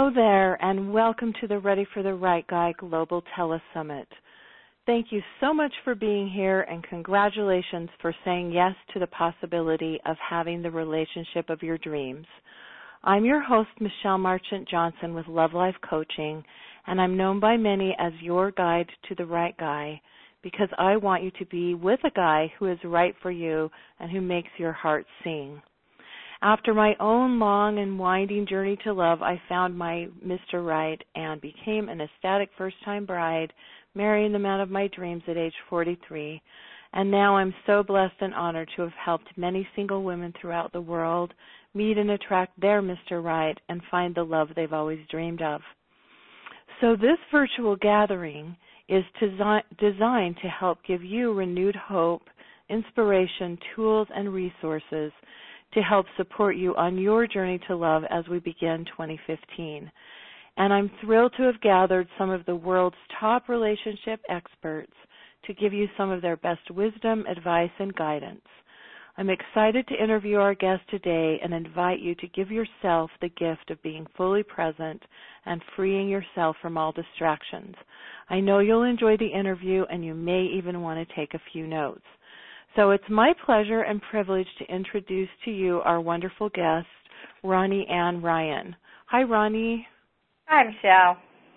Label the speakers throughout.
Speaker 1: Hello there, and welcome to the Ready for the Right Guy Global Telesummit. Thank you so much for being here, and congratulations for saying yes to the possibility of having the relationship of your dreams. I'm your host, Michelle Marchant Johnson with Love Life Coaching, and I'm known by many as your guide to the right guy because I want you to be with a guy who is right for you and who makes your heart sing. After my own long and winding journey to love, I found my Mr. Right and became an ecstatic first-time bride, marrying the man of my dreams at age 43. And now I'm so blessed and honored to have helped many single women throughout the world meet and attract their Mr. Right and find the love they've always dreamed of. So this virtual gathering is designed to help give you renewed hope, inspiration, tools, and resources to help support you on your journey to love as we begin 2015. And I'm thrilled to have gathered some of the world's top relationship experts to give you some of their best wisdom, advice, and guidance. I'm excited to interview our guest today and invite you to give yourself the gift of being fully present and freeing yourself from all distractions. I know you'll enjoy the interview, and you may even want to take a few notes. So it's my pleasure and privilege to introduce to you our wonderful guest, Ronnie Ann Ryan. Hi, Ronnie.
Speaker 2: Hi, Michelle.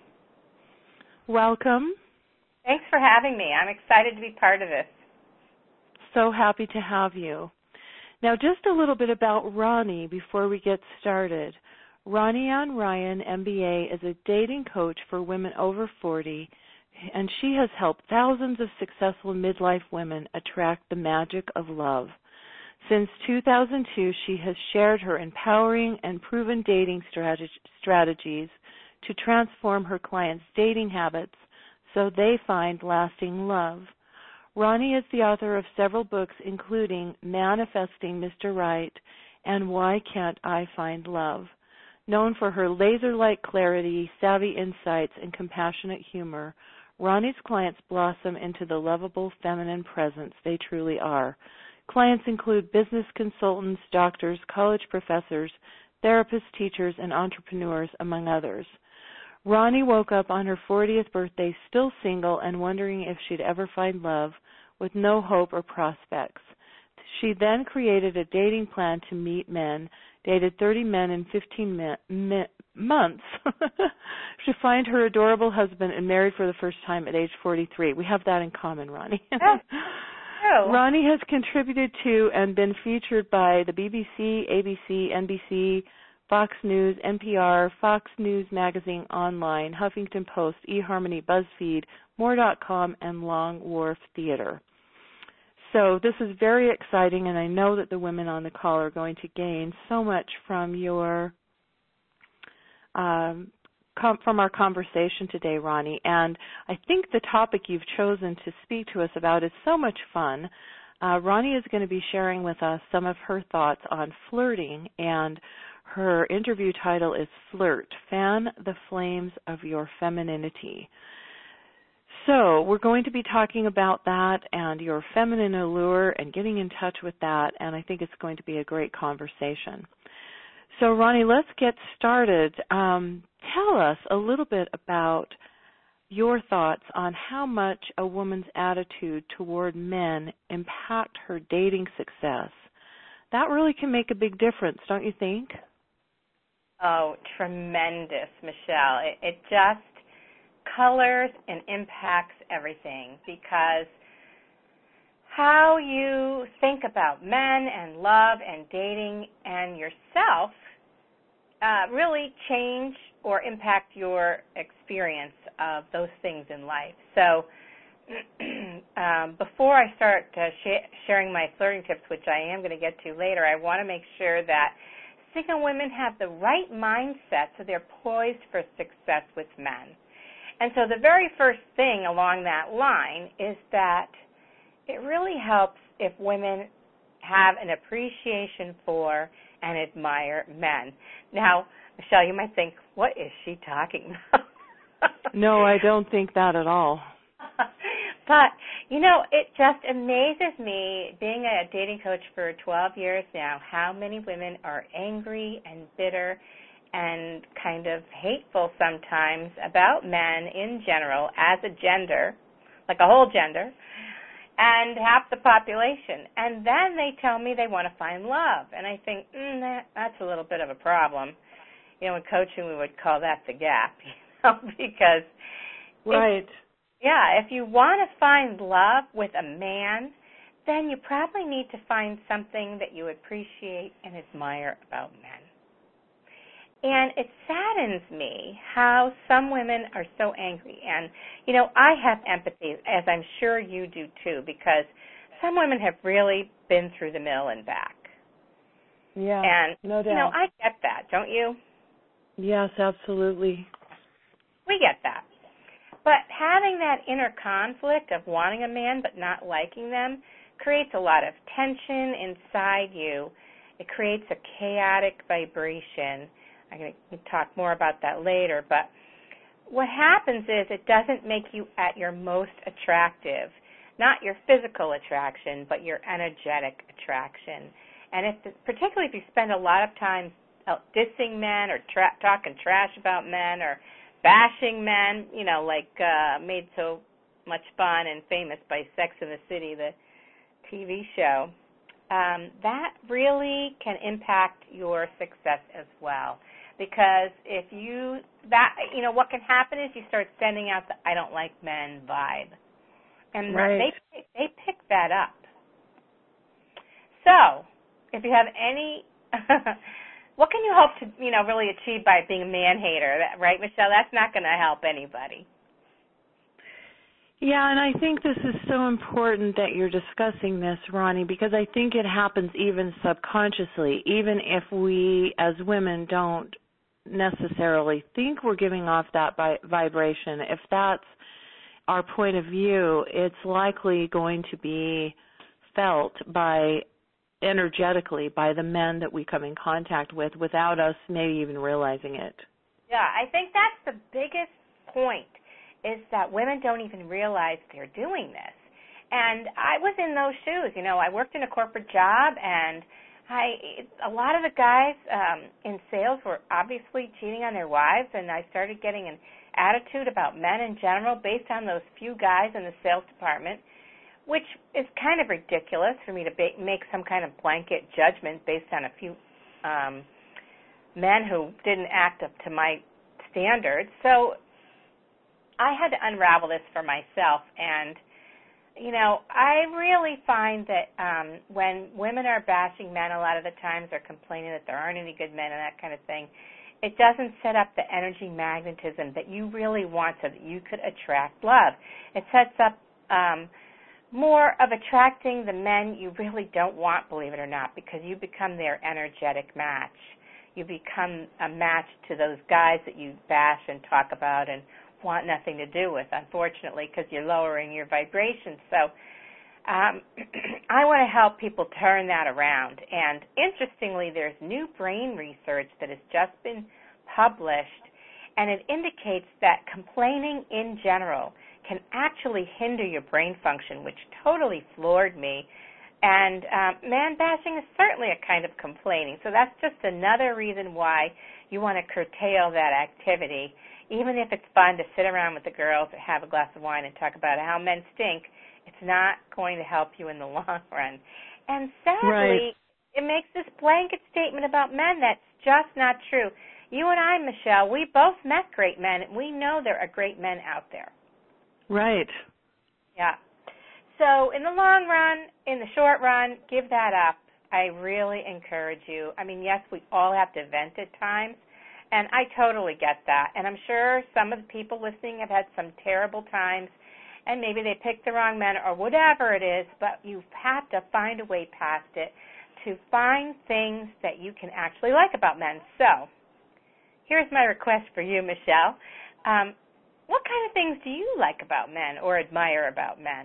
Speaker 1: Welcome.
Speaker 2: Thanks for having me. I'm excited to be part of this.
Speaker 1: So happy to have you. Now, just a little bit about Ronnie before we get started. Ronnie Ann Ryan, MBA, is a dating coach for women over 40, and she has helped thousands of successful midlife women attract the magic of love. Since 2002, she has shared her empowering and proven dating strategies to transform her clients' dating habits so they find lasting love. Ronnie is the author of several books, including Manifesting Mr. Right and Why Can't I Find Love? Known for her laser-like clarity, savvy insights, and compassionate humor, Ronnie's clients blossom into the lovable feminine presence they truly are. Clients include business consultants, doctors, college professors, therapists, teachers, and entrepreneurs, among others. Ronnie woke up on her 40th birthday still single and wondering if she'd ever find love, with no hope or prospects. She then created a dating plan to meet men, dated 30 men in 15 months to find her adorable husband, and married for the first time at age 43. We have that in common, Ronnie.
Speaker 2: Oh.
Speaker 1: Ronnie has contributed to and been featured by the BBC, ABC, NBC, Fox News, NPR, Fox News Magazine Online, Huffington Post, eHarmony, BuzzFeed, More.com, and Long Wharf Theater. So this is very exciting, and I know that the women on the call are going to gain so much from your from our conversation today, Ronnie. And I think the topic you've chosen to speak to us about is so much fun. Ronnie is going to be sharing with us some of her thoughts on flirting, and her interview title is Flirt, Fan the Flames of Your Femininity. So we're going to be talking about that and your feminine allure and getting in touch with that, and I think it's going to be a great conversation. So, Ronnie, let's get started. Tell us a little bit about your thoughts on how much a woman's attitude toward men impact her dating success. That really can make a big difference, don't you think?
Speaker 2: Oh, tremendous, Michelle. It just colors and impacts everything, because how you think about men and love and dating and yourself really change or impact your experience of those things in life. So before I start sharing my flirting tips, which I am going to get to later, I want to make sure that single women have the right mindset so they're poised for success with men. And so the very first thing along that line is that it really helps if women have an appreciation for and admire men. Now, Michelle, you might think, what is she talking about?
Speaker 1: No, I don't think that at all.
Speaker 2: But, you know, it just amazes me, being a dating coach for 12 years now, how many women are angry and bitter and kind of hateful sometimes about men in general as a gender, like a whole gender, and half the population. And then they tell me they want to find love. And I think, that's a little bit of a problem. You know, in coaching we would call that the gap, because
Speaker 1: right.
Speaker 2: If you want to find love with a man, then you probably need to find something that you appreciate and admire about men. And it saddens me how some women are so angry. And, you know, I have empathy, as I'm sure you do too, because some women have really been through the mill and back.
Speaker 1: Yeah,
Speaker 2: and,
Speaker 1: no doubt.
Speaker 2: You know, I get that, don't you?
Speaker 1: Yes, absolutely.
Speaker 2: We get that. But having that inner conflict of wanting a man but not liking them creates a lot of tension inside you. It creates a chaotic vibration. I'm going to talk more about that later, but what happens is it doesn't make you at your most attractive, not your physical attraction, but your energetic attraction. And particularly if you spend a lot of time dissing men or talking trash about men or bashing men, you know, like made so much fun and famous by Sex and the City, the TV show, that really can impact your success as well. Because what can happen is you start sending out the I don't like men vibe. And
Speaker 1: right.
Speaker 2: they pick that up. So, if you have any, what can you hope to, really achieve by being a man hater? Right, Michelle? That's not going to help anybody.
Speaker 1: Yeah, and I think this is so important that you're discussing this, Ronnie, because I think it happens even subconsciously, even if we as women don't necessarily think we're giving off that vibration. If that's our point of view, it's likely going to be felt energetically by the men that we come in contact with without us maybe even realizing it.
Speaker 2: Yeah, I think that's the biggest point, is that women don't even realize they're doing this. And I was in those shoes. I worked in a corporate job, and a lot of the guys in sales were obviously cheating on their wives, and I started getting an attitude about men in general based on those few guys in the sales department, which is kind of ridiculous for me to make some kind of blanket judgment based on a few men who didn't act up to my standards. So I had to unravel this for myself, and I really find that when women are bashing men a lot of the times, or complaining that there aren't any good men and that kind of thing, it doesn't set up the energy magnetism that you really want so that you could attract love. It sets up more of attracting the men you really don't want, believe it or not, because you become their energetic match. You become a match to those guys that you bash and talk about and want nothing to do with, unfortunately, because you're lowering your vibration. So I want to help people turn that around. And interestingly, there's new brain research that has just been published, and it indicates that complaining in general can actually hinder your brain function, which totally floored me. And man bashing is certainly a kind of complaining. So that's just another reason why you want to curtail that activity. Even if it's fun to sit around with the girls and have a glass of wine and talk about how men stink, it's not going to help you in the long run. And sadly, It makes this blanket statement about men that's just not true. You and I, Michelle, we both met great men, and we know there are great men out there.
Speaker 1: Right.
Speaker 2: Yeah. So in the long run, in the short run, give that up. I really encourage you. I mean, yes, we all have to vent at times, and I totally get that. And I'm sure some of the people listening have had some terrible times, and maybe they picked the wrong men or whatever it is, but you have to find a way past it to find things that you can actually like about men. So here's my request for you, Michelle. What kind of things do you like about men or admire about men?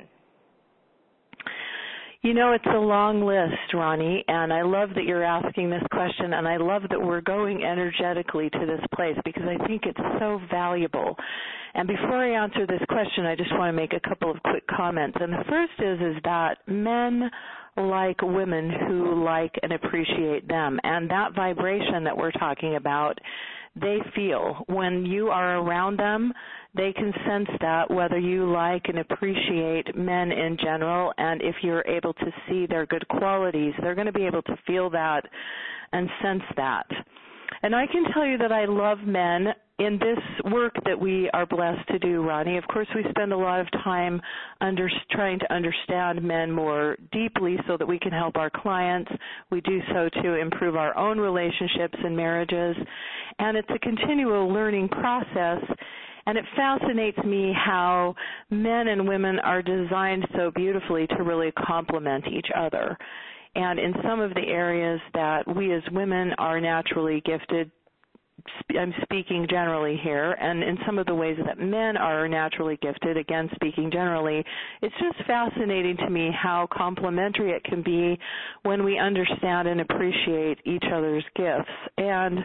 Speaker 1: It's a long list, Ronnie, and I love that you're asking this question, and I love that we're going energetically to this place because I think it's so valuable. And before I answer this question, I just want to make a couple of quick comments. And the first is that men like women who like and appreciate them, and that vibration that we're talking about they feel. When you are around them, they can sense that, whether you like and appreciate men in general, and if you're able to see their good qualities, they're going to be able to feel that and sense that. And I can tell you that I love men in this work that we are blessed to do, Ronnie. Of course, we spend a lot of time trying to understand men more deeply so that we can help our clients. We do so to improve our own relationships and marriages. And it's a continual learning process. And it fascinates me how men and women are designed so beautifully to really complement each other. And in some of the areas that we as women are naturally gifted, I'm speaking generally here, and in some of the ways that men are naturally gifted, again speaking generally, it's just fascinating to me how complementary it can be when we understand and appreciate each other's gifts. And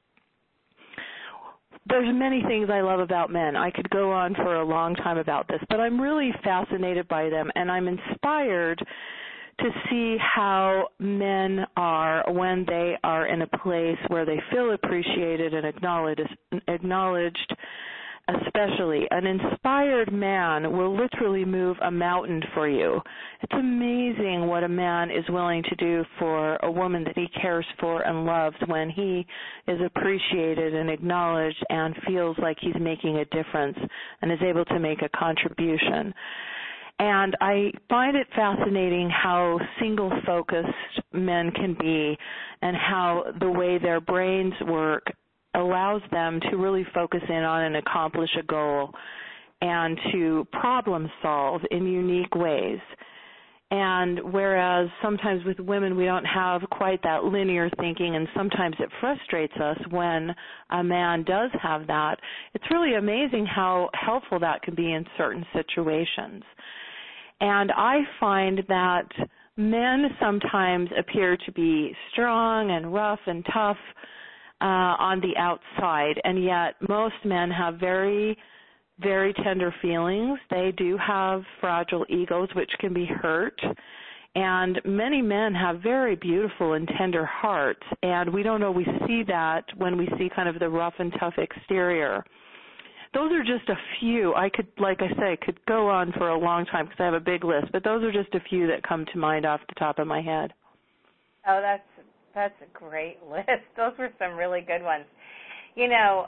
Speaker 1: there's many things I love about men. I could go on for a long time about this, but I'm really fascinated by them, and I'm inspired to see how men are when they are in a place where they feel appreciated and acknowledged, especially. An inspired man will literally move a mountain for you. It's amazing what a man is willing to do for a woman that he cares for and loves when he is appreciated and acknowledged and feels like he's making a difference and is able to make a contribution. And I find it fascinating how single-focused men can be and how the way their brains work allows them to really focus in on and accomplish a goal and to problem solve in unique ways. And whereas sometimes with women we don't have quite that linear thinking, and sometimes it frustrates us when a man does have that, it's really amazing how helpful that can be in certain situations. And I find that men sometimes appear to be strong and rough and tough on the outside, and yet most men have very, very tender feelings. They do have fragile egos which can be hurt, and many men have very beautiful and tender hearts, and we don't always see that when we see kind of the rough and tough exterior. Those are just a few. I could, like I say, could go on for a long time because I have a big list, but those are just a few that come to mind off the top of my head.
Speaker 2: Oh, that's a great list. Those were some really good ones. You know,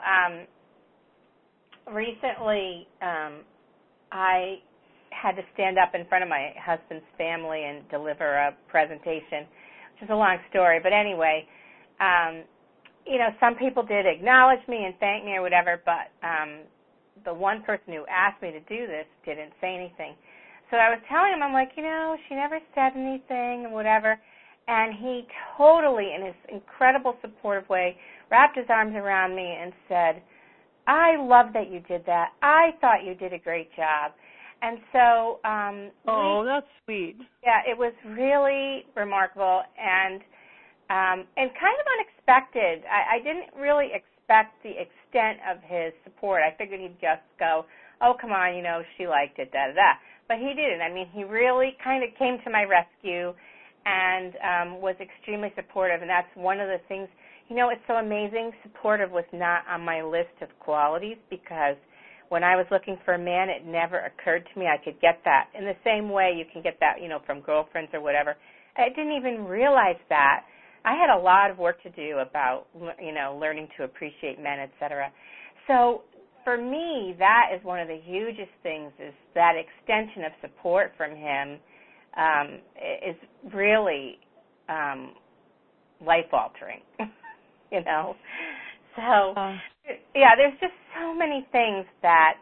Speaker 2: recently I had to stand up in front of my husband's family and deliver a presentation, which is a long story. But anyway, you know, some people did acknowledge me and thank me or whatever, but the one person who asked me to do this didn't say anything. So I was telling him, I'm like, you know, she never said anything and whatever. And he totally, in his incredible supportive way, wrapped his arms around me and said, I love that you did that. I thought you did a great job. And so
Speaker 1: that's sweet.
Speaker 2: Yeah, it was really remarkable and kind of unexpected. I didn't really expect the extent of his support. I figured he'd just go, oh, come on, you know, she liked it, da-da-da. But he didn't. I mean, he really kind of came to my rescue and was extremely supportive, and that's one of the things. You know, it's so amazing. Supportive was not on my list of qualities because when I was looking for a man, it never occurred to me I could get that. In the same way you can get that, you know, from girlfriends or whatever. I didn't even realize that. I had a lot of work to do about, you know, learning to appreciate men, et cetera. So for me, that is one of the hugest things, is that extension of support from him is really life-altering, you know. So, yeah, there's just so many things that,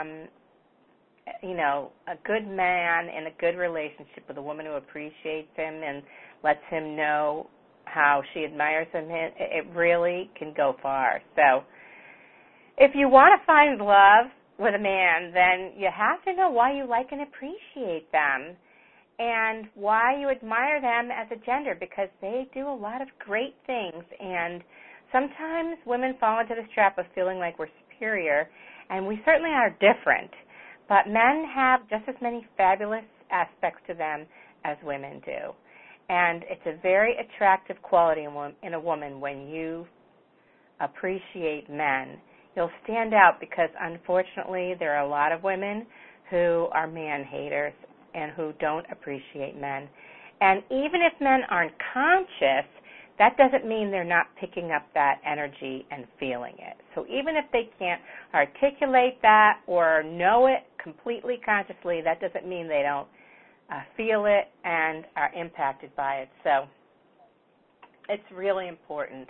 Speaker 2: you know, a good man in a good relationship with a woman who appreciates him and lets him know how she admires him, it really can go far. So if you want to find love with a man, then you have to know why you like and appreciate them and why you admire them as a gender, because they do a lot of great things. And sometimes women fall into this trap of feeling like we're superior, and we certainly are different. But men have just as many fabulous aspects to them as women do. And it's a very attractive quality in a woman when you appreciate men, you'll stand out because, unfortunately, there are a lot of women who are man haters and who don't appreciate men. And even if men aren't conscious, that doesn't mean they're not picking up that energy and feeling it. So even if they can't articulate that or know it completely consciously, that doesn't mean they don't feel it and are impacted by it. So it's really important.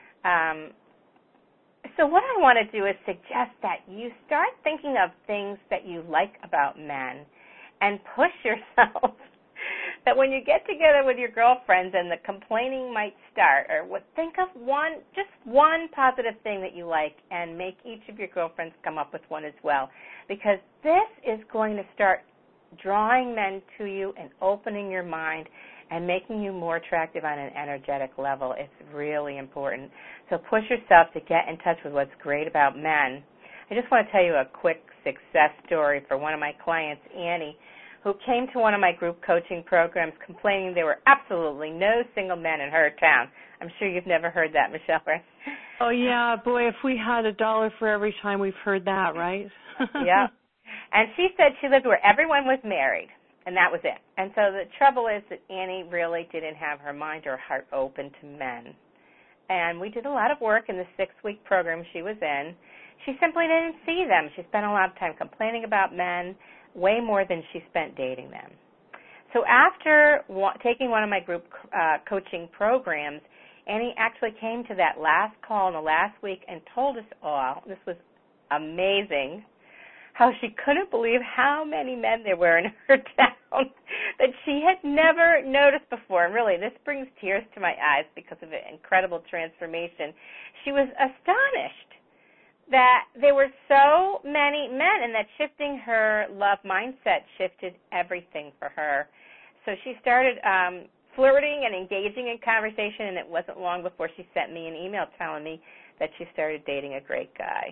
Speaker 2: So what I want to do is suggest that you start thinking of things that you like about men and push yourself. That when you get together with your girlfriends and the complaining might start, or think of just one positive thing that you like and make each of your girlfriends come up with one as well. Because this is going to start drawing men to you and opening your mind and making you more attractive on an energetic level. It's really important. So push yourself to get in touch with what's great about men. I just want to tell you a quick success story for one of my clients, Annie, who came to one of my group coaching programs complaining there were absolutely no single men in her town. I'm sure you've never heard that, Michelle, right?
Speaker 1: Oh, yeah. Boy, if we had $1 for every time we've heard that, right?
Speaker 2: Yeah. And she said she lived where everyone was married, and that was it. And so the trouble is that Annie really didn't have her mind or heart open to men. And we did a lot of work in the 6-week program she was in. She simply didn't see them. She spent a lot of time complaining about men, way more than she spent dating them. So after taking one of my group coaching programs, Annie actually came to that last call in the last week and told us all, this was amazing, how she couldn't believe how many men there were in her town that she had never noticed before. And really, this brings tears to my eyes because of an incredible transformation. She was astonished that there were so many men, and that shifting her love mindset shifted everything for her. So she started flirting and engaging in conversation, and it wasn't long before she sent me an email telling me that she started dating a great guy.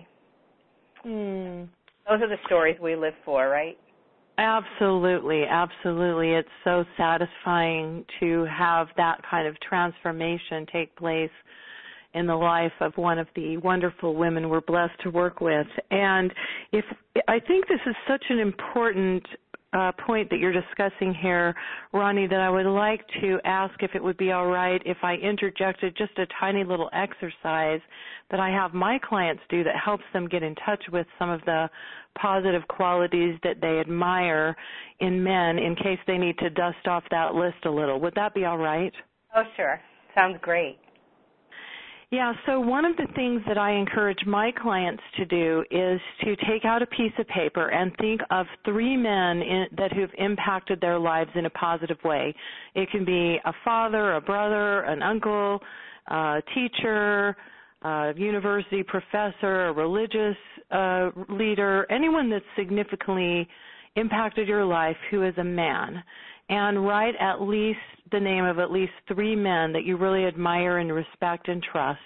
Speaker 2: Those are the stories we live for, right?
Speaker 1: Absolutely, absolutely. It's so satisfying to have that kind of transformation take place in the life of one of the wonderful women we're blessed to work with. And I think this is such an important point that you're discussing here, Ronnie, that I would like to ask if it would be all right if I interjected just a tiny little exercise that I have my clients do that helps them get in touch with some of the positive qualities that they admire in men in case they need to dust off that list a little. Would that be all right?
Speaker 2: Oh, sure. Sounds great.
Speaker 1: Yeah, so one of the things that I encourage my clients to do is to take out a piece of paper and think of 3 men that who've impacted their lives in a positive way. It can be a father, a brother, an uncle, a teacher, a university professor, a religious leader, anyone that's significantly impacted your life who is a man. And write at least the name of at least 3 men that you really admire and respect and trust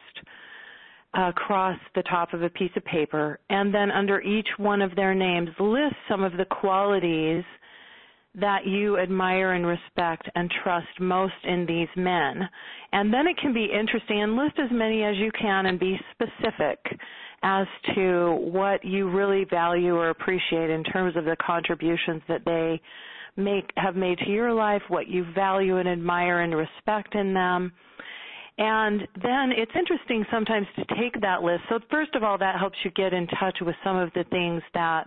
Speaker 1: across the top of a piece of paper. And then under each one of their names, list some of the qualities that you admire and respect and trust most in these men. And then it can be interesting, and list as many as you can and be specific as to what you really value or appreciate in terms of the contributions that they have made to your life, what you value and admire and respect in them. And then it's interesting sometimes to take that list. So first of all, that helps you get in touch with some of the things that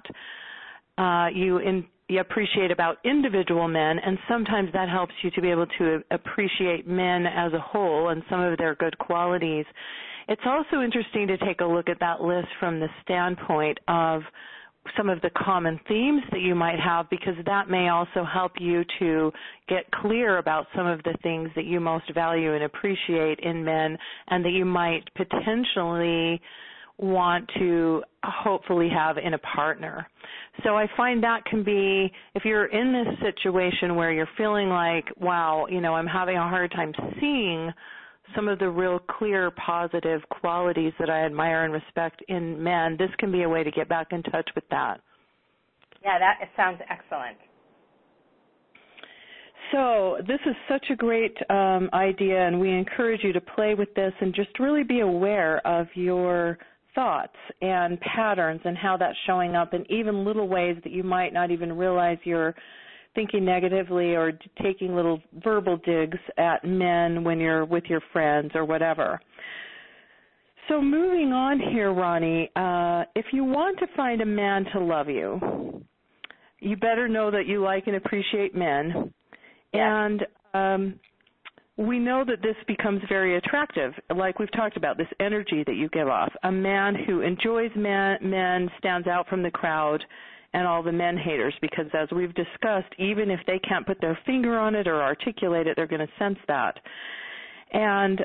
Speaker 1: you appreciate about individual men, and sometimes that helps you to be able to appreciate men as a whole and some of their good qualities. It's also interesting to take a look at that list from the standpoint of some of the common themes that you might have, because that may also help you to get clear about some of the things that you most value and appreciate in men and that you might potentially want to hopefully have in a partner. So I find that can be, if you're in this situation where you're feeling like, wow, I'm having a hard time seeing some of the real clear positive qualities that I admire and respect in men, this can be a way to get back in touch with that.
Speaker 2: Yeah, that sounds excellent.
Speaker 1: So this is such a great idea, and we encourage you to play with this and just really be aware of your thoughts and patterns and how that's showing up in even little ways that you might not even realize you're thinking negatively or taking little verbal digs at men when you're with your friends or whatever. So moving on here, Ronnie, if you want to find a man to love you, you better know that you like and appreciate men.
Speaker 2: Yes.
Speaker 1: And we know that this becomes very attractive, like we've talked about, this energy that you give off. A man who enjoys men stands out from the crowd and all the men haters, because as we've discussed, even if they can't put their finger on it or articulate it, they're going to sense that. And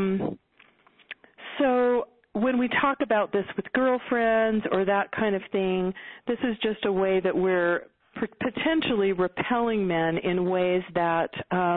Speaker 1: so when we talk about this with girlfriends or that kind of thing, this is just a way that we're potentially repelling men in ways that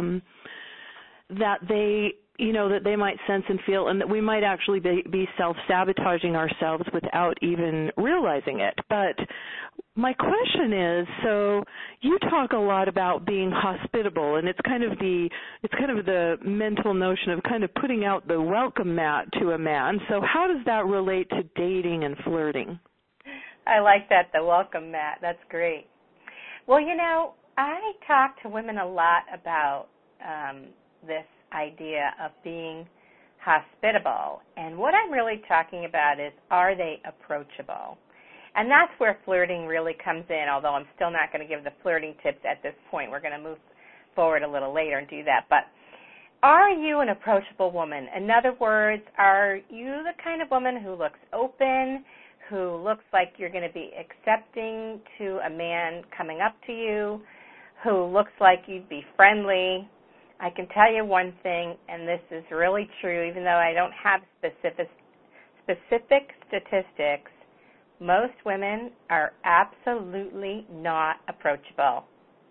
Speaker 1: that they might sense and feel, and that we might actually be self-sabotaging ourselves without even realizing it. But my question is, so you talk a lot about being hospitable, and it's kind of the mental notion of kind of putting out the welcome mat to a man. So how does that relate to dating and flirting?
Speaker 2: I like that, the welcome mat. That's great. Well, I talk to women a lot about this idea of being hospitable. And what I'm really talking about is, are they approachable? And that's where flirting really comes in, although I'm still not going to give the flirting tips at this point. We're going to move forward a little later and do that. But are you an approachable woman? In other words, are you the kind of woman who looks open, who looks like you're going to be accepting to a man coming up to you, who looks like you'd be friendly? I can tell you one thing, and this is really true, even though I don't have specific statistics, most women are absolutely not approachable.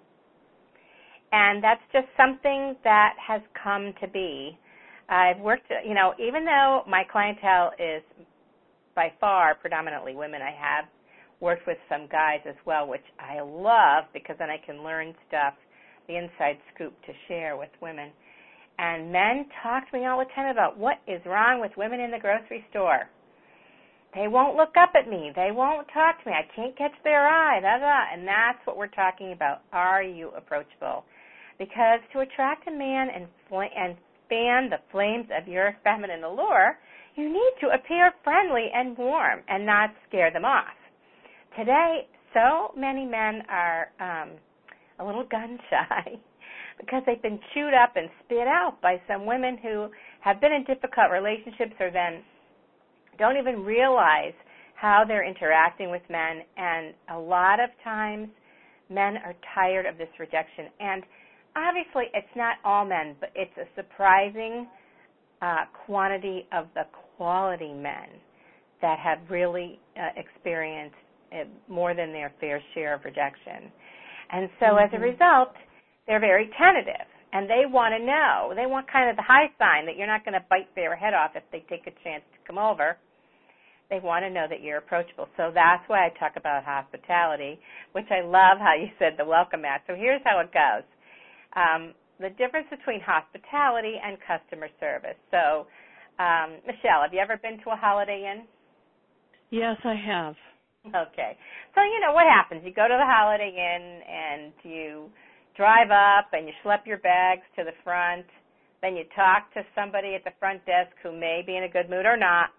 Speaker 2: And that's just something that has come to be. I've worked, even though my clientele is by far predominantly women, I have worked with some guys as well, which I love because then I can learn stuff, the inside scoop to share with women. And men talk to me all the time about what is wrong with women in the grocery store. They won't look up at me. They won't talk to me. I can't catch their eye. And that's what we're talking about. Are you approachable? Because to attract a man and fan the flames of your feminine allure, you need to appear friendly and warm and not scare them off. Today, so many men are a little gun-shy because they've been chewed up and spit out by some women who have been in difficult relationships or then don't even realize how they're interacting with men. And a lot of times men are tired of this rejection. And obviously it's not all men, but it's a surprising quantity of the quality men that have really experienced more than their fair share of rejection. And so as a result, they're very tentative, and they want to know. They want kind of the high sign that you're not going to bite their head off if they take a chance to come over. They want to know that you're approachable. So that's why I talk about hospitality, which I love how you said the welcome mat. So here's how it goes. The difference between hospitality and customer service. So, Michelle, have you ever been to a Holiday Inn?
Speaker 1: Yes, I have.
Speaker 2: Okay. So, what happens? You go to the Holiday Inn and you drive up and you schlep your bags to the front. Then you talk to somebody at the front desk who may be in a good mood or not.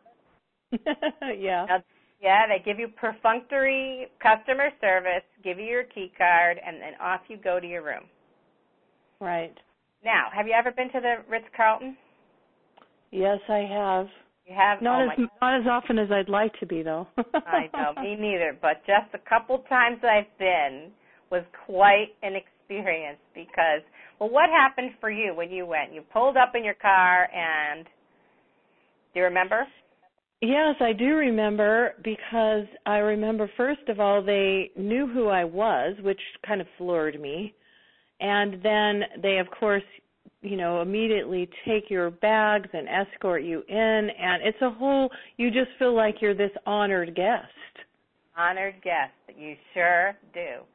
Speaker 1: Yeah.
Speaker 2: Now, they give you perfunctory customer service, give you your key card, and then off you go to your room.
Speaker 1: Right.
Speaker 2: Now, have you ever been to the Ritz-Carlton?
Speaker 1: Yes, I have.
Speaker 2: You have?
Speaker 1: Not as often as I'd like to be, though.
Speaker 2: I know, me neither. But just a couple times I've been was quite an experience because, well, what happened for you when you went? You pulled up in your car and, do you remember?
Speaker 1: Yes, I do remember because I remember, first of all, they knew who I was, which kind of floored me. And then they, of course, immediately take your bags and escort you in. And it's you just feel like you're this honored guest.
Speaker 2: Honored guest, you sure do.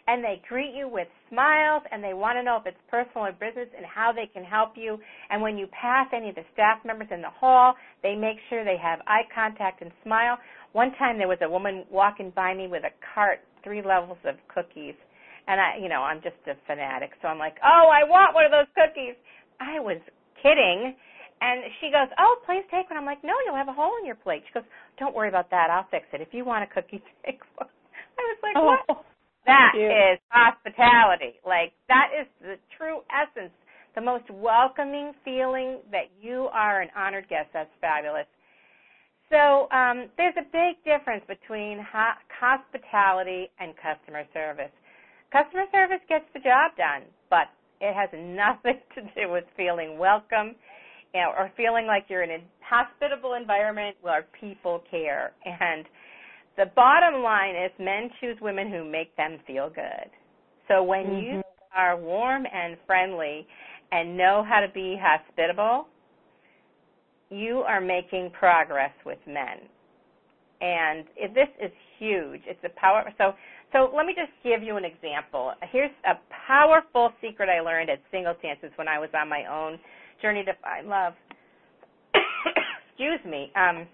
Speaker 2: and they greet you with smiles, and they want to know if it's personal or business and how they can help you. And when you pass any of the staff members in the hall, they make sure they have eye contact and smile. One time there was a woman walking by me with a cart, 3 levels of cookies. And I'm just a fanatic. So I'm like, oh, I want one of those cookies. I was kidding. And she goes, oh, please take one. I'm like, no, you'll have a hole in your plate. She goes, don't worry about that. I'll fix it. If you want a cookie, take one. I was like, what? That is hospitality. Like, that is the true essence, the most welcoming feeling that you are an honored guest. That's fabulous. So there's a big difference between hospitality and customer service. Customer service gets the job done, but it has nothing to do with feeling welcome, or feeling like you're in a hospitable environment where people care. And the bottom line is men choose women who make them feel good. So when you are warm and friendly and know how to be hospitable, you are making progress with men. And this is huge. It's a power. So let me just give you an example. Here's a powerful secret I learned at Single Chances when I was on my own journey to find love. Excuse me.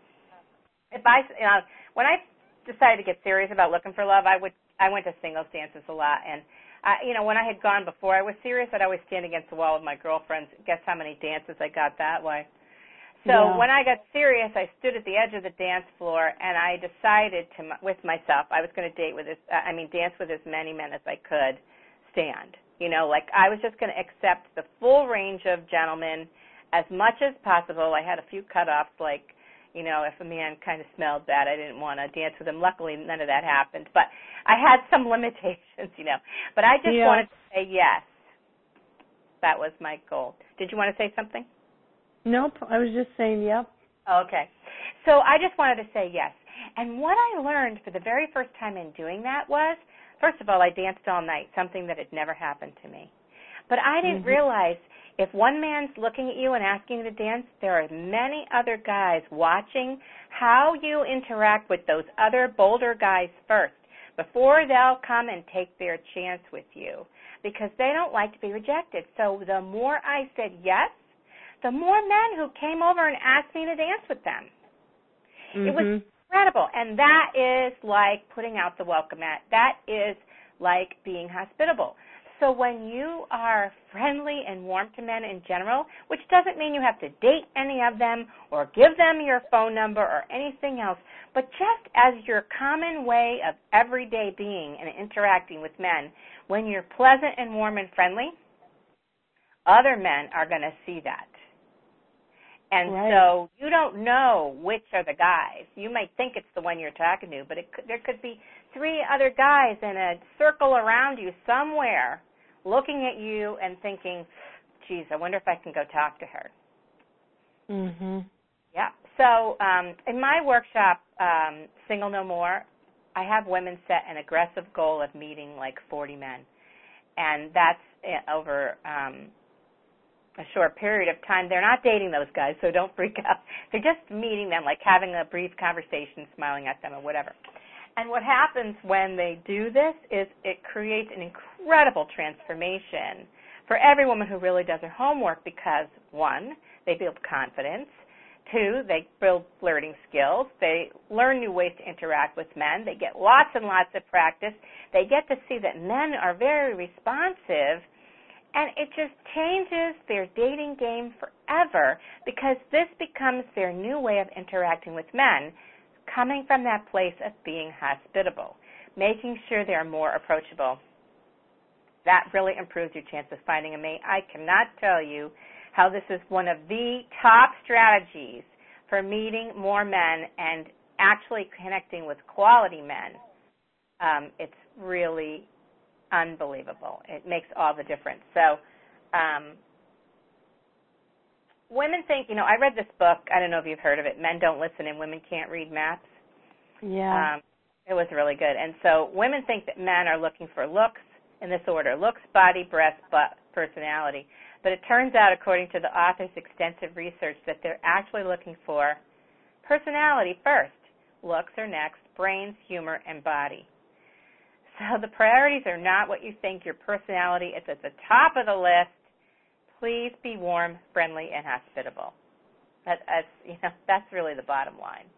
Speaker 2: When I decided to get serious about looking for love, I went to Single Chances a lot. And when I had gone before I was serious, I'd always stand against the wall with my girlfriends. Guess how many dances I got that way? So when I got serious, I stood at the edge of the dance floor, and I decided with myself I was going to dance with as many men as I could stand. I was just going to accept the full range of gentlemen as much as possible. I had a few cutoffs, if a man kind of smelled bad, I didn't want to dance with him. Luckily, none of that happened. But I had some limitations, But I just wanted to say yes. That was my goal. Did you want to say something?
Speaker 1: Nope, I was just saying yep.
Speaker 2: Okay. So I just wanted to say yes. And what I learned for the very first time in doing that was, first of all, I danced all night, something that had never happened to me. But I didn't realize if one man's looking at you and asking you to dance, there are many other guys watching how you interact with those other bolder guys first before they'll come and take their chance with you, because they don't like to be rejected. So the more I said yes, the more men who came over and asked me to dance with them. It was incredible. And that is like putting out the welcome mat. That is like being hospitable. So when you are friendly and warm to men in general, which doesn't mean you have to date any of them or give them your phone number or anything else, but just as your common way of everyday being and interacting with men, when you're pleasant and warm and friendly, other men are going to see that. And so you don't know which are the guys. You might think it's the one you're talking to, but there could be 3 other guys in a circle around you somewhere looking at you and thinking, geez, I wonder if I can go talk to her. Yeah. So in my workshop, Single No More, I have women set an aggressive goal of meeting like 40 men. And that's over a short period of time. They're not dating those guys, so don't freak out. They're just meeting them, like having a brief conversation, smiling at them or whatever. And what happens when they do this is it creates an incredible transformation for every woman who really does her homework because, 1, they build confidence. 2, they build flirting skills. They learn new ways to interact with men. They get lots and lots of practice. They get to see that men are very responsive. And it just changes their dating game forever because this becomes their new way of interacting with men, coming from that place of being hospitable, making sure they're more approachable. That really improves your chance of finding a mate. I cannot tell you how this is one of the top strategies for meeting more men and actually connecting with quality men. It's really unbelievable. It makes all the difference. So women think, I read this book. I don't know if you've heard of it, Men Don't Listen and Women Can't Read Maps.
Speaker 1: Yeah.
Speaker 2: It was really good. And so women think that men are looking for looks in this order: looks, body, breast, personality. But it turns out, according to the author's extensive research, that they're actually looking for personality first. Looks are next, brains, humor, and body. So the priorities are not what you think. Your personality is at the top of the list. Please be warm, friendly, and hospitable. That's really the bottom line.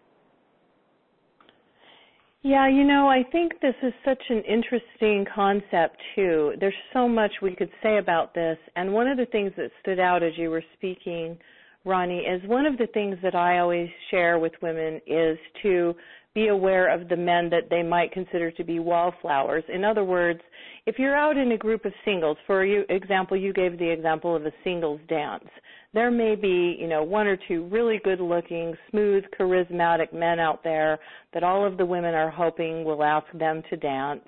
Speaker 1: Yeah, I think this is such an interesting concept, too. There's so much we could say about this, and one of the things that stood out as you were speaking, Ronnie, is one of the things that I always share with women is to be aware of the men that they might consider to be wallflowers. In other words, if you're out in a group of singles, for example, you gave the example of a singles dance. There may be, one or two really good-looking, smooth, charismatic men out there that all of the women are hoping will ask them to dance.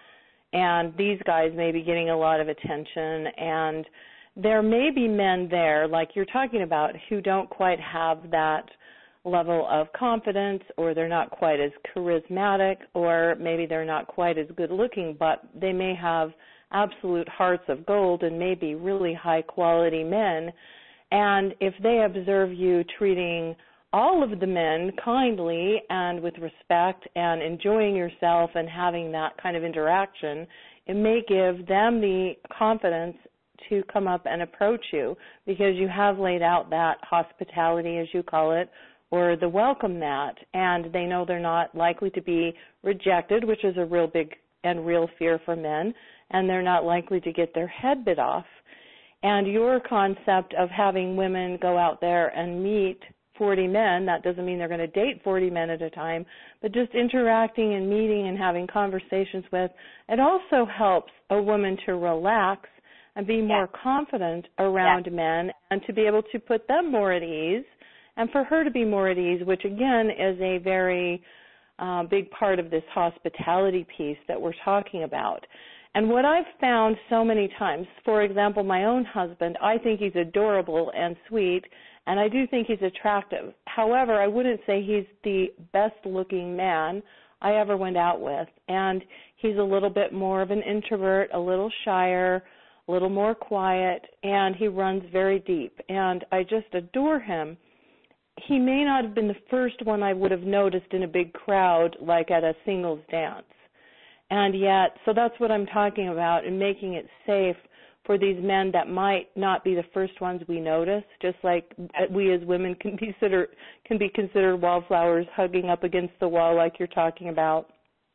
Speaker 1: And these guys may be getting a lot of attention. And there may be men there, like you're talking about, who don't quite have that level of confidence, or they're not quite as charismatic, or maybe they're not quite as good-looking, but they may have absolute hearts of gold and may be really high-quality men. And if they observe you treating all of the men kindly and with respect and enjoying yourself and having that kind of interaction, it may give them the confidence to come up and approach you because you have laid out that hospitality, as you call it, or the welcome mat, and they know they're not likely to be rejected, which is a real big and real fear for men, and they're not likely to get their head bit off. And your concept of having women go out there and meet 40 men, that doesn't mean they're going to date 40 men at a time, but just interacting and meeting and having conversations with, it also helps a woman to relax and be more confident around men and to be able to put them more at ease and for her to be more at ease, which again is a very big part of this hospitality piece that we're talking about. And what I've found so many times, for example, my own husband, I think he's adorable and sweet, and I do think he's attractive. However, I wouldn't say he's the best-looking man I ever went out with. And he's a little bit more of an introvert, a little shyer, a little more quiet, and he runs very deep. And I just adore him. He may not have been the first one I would have noticed in a big crowd, like at a singles dance. And yet, so that's what I'm talking about, and making it safe for these men that might not be the first ones we notice, just like we as women can be considered wallflowers hugging up against the wall like you're talking about.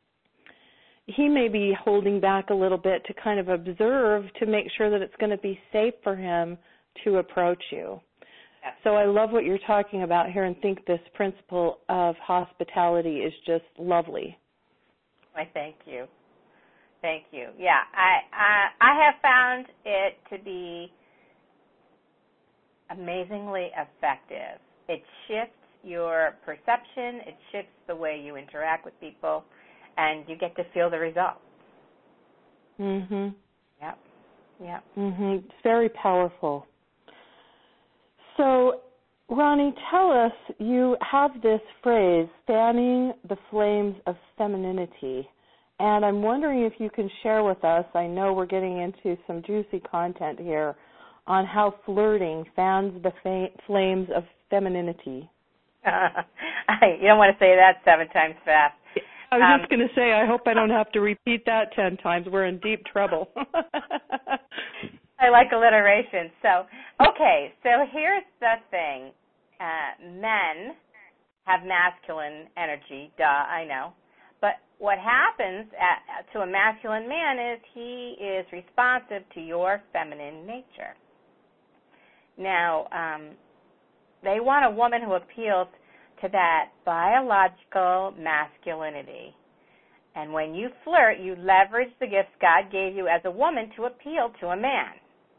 Speaker 1: He may be holding back a little bit to kind of observe to make sure that it's going to be safe for him to approach you. Yes. So I love what you're talking about here and think this principle of hospitality is just lovely.
Speaker 2: I thank you. Thank you. Yeah, I have found it to be amazingly effective. It shifts your perception. It shifts the way you interact with people, and you get to feel the results.
Speaker 1: Mhm.
Speaker 2: Yep. Yep.
Speaker 1: Mhm. It's very powerful. So, Ronnie, tell us, you have this phrase, fanning the flames of femininity, and I'm wondering if you can share with us, I know we're getting into some juicy content here, on how flirting fans the flames of femininity.
Speaker 2: You don't want to say that 7 times fast.
Speaker 1: I was just going to say, I hope I don't have to repeat that 10 times. We're in deep trouble.
Speaker 2: I like alliteration. So here's the thing. Men have masculine energy, duh, I know. But what happens to a masculine man is he is responsive to your feminine nature. Now, they want a woman who appeals to that biological masculinity. And when you flirt, you leverage the gifts God gave you as a woman to appeal to a man.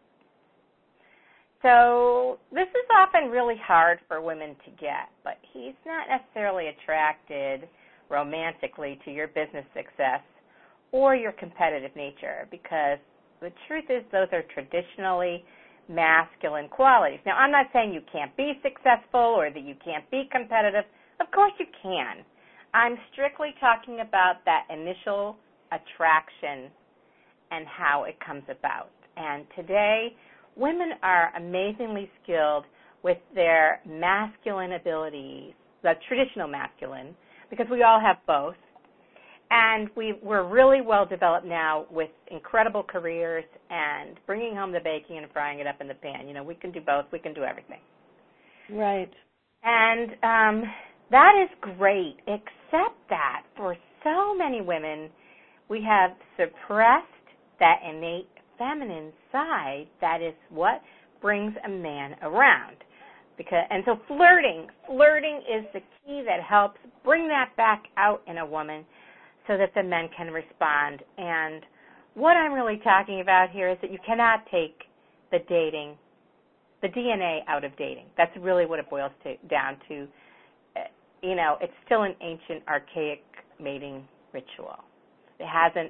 Speaker 2: So this is often really hard for women to get, but he's not necessarily attracted romantically to your business success or your competitive nature, because the truth is those are traditionally masculine qualities. Now, I'm not saying you can't be successful or that you can't be competitive. Of course you can. I'm strictly talking about that initial attraction and how it comes about. And today, women are amazingly skilled with their masculine abilities, the traditional masculine, because we all have both. And we're really well developed now with incredible careers and bringing home the bacon and frying it up in the pan. You know, we can do both. We can do everything.
Speaker 1: Right.
Speaker 2: And that is great, except that for so many women, we have suppressed that innate feminine side that is what brings a man around. And so flirting is the key that helps bring that back out in a woman so that the men can respond. And what I'm really talking about here is that you cannot take the DNA out of dating. That's really what it boils down to. You know, it's still an ancient, archaic mating ritual. It hasn't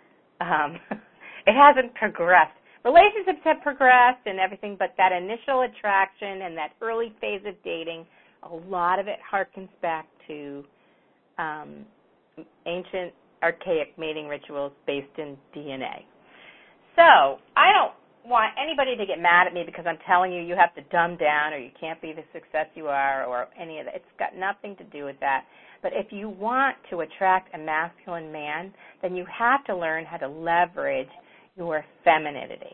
Speaker 2: progressed. Relationships have progressed and everything, but that initial attraction and that early phase of dating, a lot of it harkens back to ancient, archaic mating rituals based in DNA. So I don't want anybody to get mad at me because I'm telling you have to dumb down or you can't be the success you are or any of that. It's got nothing to do with that. But if you want to attract a masculine man, then you have to learn how to leverage your femininity.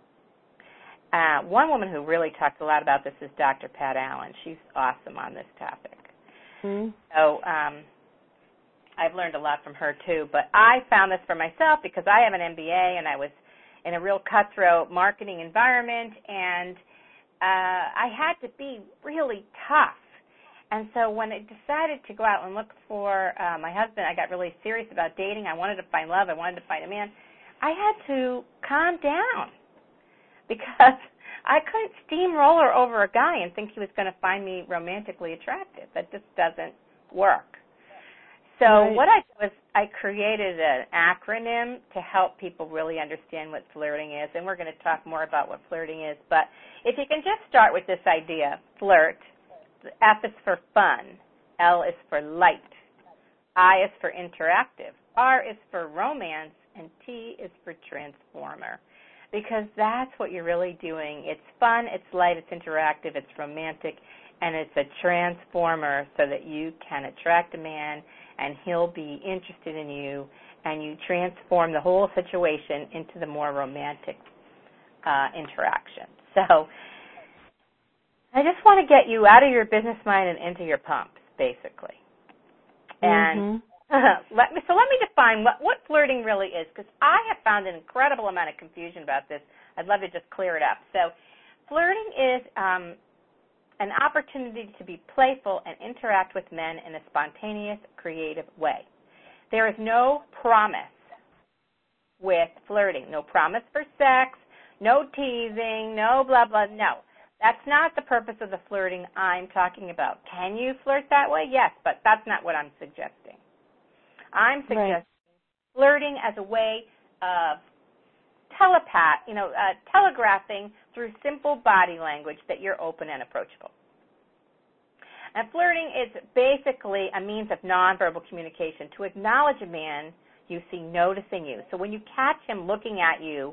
Speaker 2: One woman who really talks a lot about this is Dr. Pat Allen. She's awesome on this topic. Mm-hmm. So I've learned a lot from her too. But I found this for myself because I have an MBA and I was in a real cutthroat marketing environment, and I had to be really tough. And so when I decided to go out and look for my husband, I got really serious about dating. I wanted to find love. I wanted to find a man. I had to calm down because I couldn't steamroller over a guy and think he was going to find me romantically attractive. That just doesn't work. So what I did was I created an acronym to help people really understand what flirting is, and we're going to talk more about what flirting is. But if you can just start with this idea, flirt, the F is for fun, L is for light, I is for interactive, R is for romance, and T is for transformer, because that's what you're really doing. It's fun, it's light, it's interactive, it's romantic, and it's a transformer so that you can attract a man and he'll be interested in you, and you transform the whole situation into the more romantic interaction. So I just want to get you out of your business mind and into your pumps, basically. And let me define what flirting really is, because I have found an incredible amount of confusion about this. I'd love to just clear it up. So flirting is an opportunity to be playful and interact with men in a spontaneous, creative way. There is no promise with flirting. No promise for sex, no teasing, no blah, blah, no. That's not the purpose of the flirting I'm talking about. Can you flirt that way? Yes, but that's not what I'm suggesting. I'm suggesting flirting as a way of telegraphing through simple body language that you're open and approachable. And flirting is basically a means of nonverbal communication to acknowledge a man you see noticing you. So when you catch him looking at you,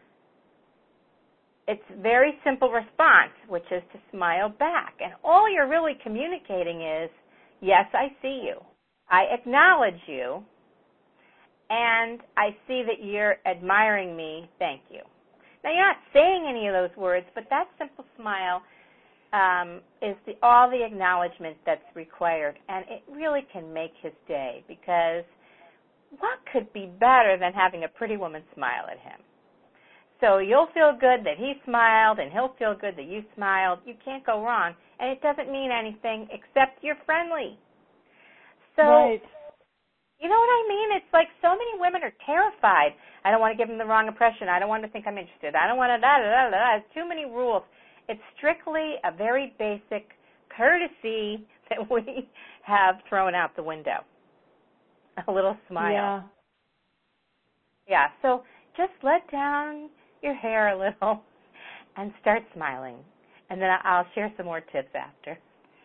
Speaker 2: it's a very simple response, which is to smile back. And all you're really communicating is, yes, I see you. I acknowledge you. And I see that you're admiring me. Thank you. Now, you're not saying any of those words, but that simple smile is all the acknowledgement that's required. And it really can make his day, because what could be better than having a pretty woman smile at him? So you'll feel good that he smiled, and he'll feel good that you smiled. You can't go wrong. And it doesn't mean anything except you're friendly. So you know what I mean? It's like so many women are terrified. I don't want to give him the wrong impression. I don't want to think I'm interested. I don't want to da-da-da-da-da. It's too many rules. It's strictly a very basic courtesy that we have thrown out the window. A little smile. Yeah, so just let down your hair a little and start smiling. And then I'll share some more tips after.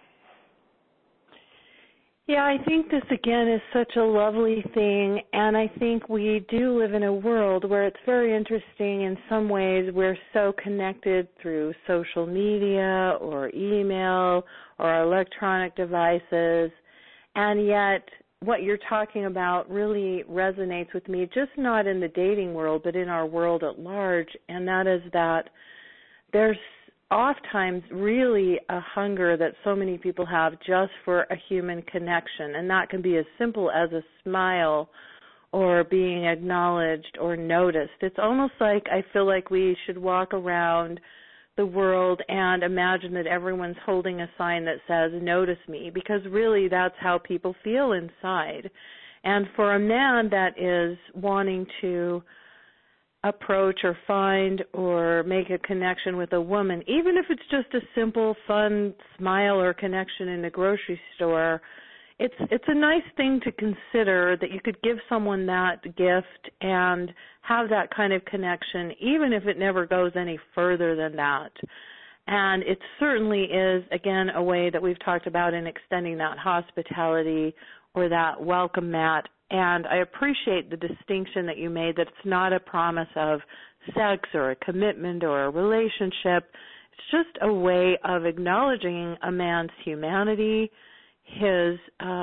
Speaker 1: Yeah, I think this, again, is such a lovely thing, and I think we do live in a world where it's very interesting. In some ways, we're so connected through social media or email or electronic devices, and yet what you're talking about really resonates with me, just not in the dating world, but in our world at large, and that is that there's oftentimes really a hunger that so many people have just for a human connection, and that can be as simple as a smile or being acknowledged or noticed. It's almost like I feel like we should walk around the world and imagine that everyone's holding a sign that says, "Notice me," because really that's how people feel inside. And for a man that is wanting to approach or find or make a connection with a woman, even if it's just a simple, fun smile or connection in a grocery store, it's a nice thing to consider that you could give someone that gift and have that kind of connection, even if it never goes any further than that. And it certainly is, again, a way that we've talked about in extending that hospitality or that welcome mat. And I appreciate the distinction that you made, that it's not a promise of sex or a commitment or a relationship. It's just a way of acknowledging a man's humanity, his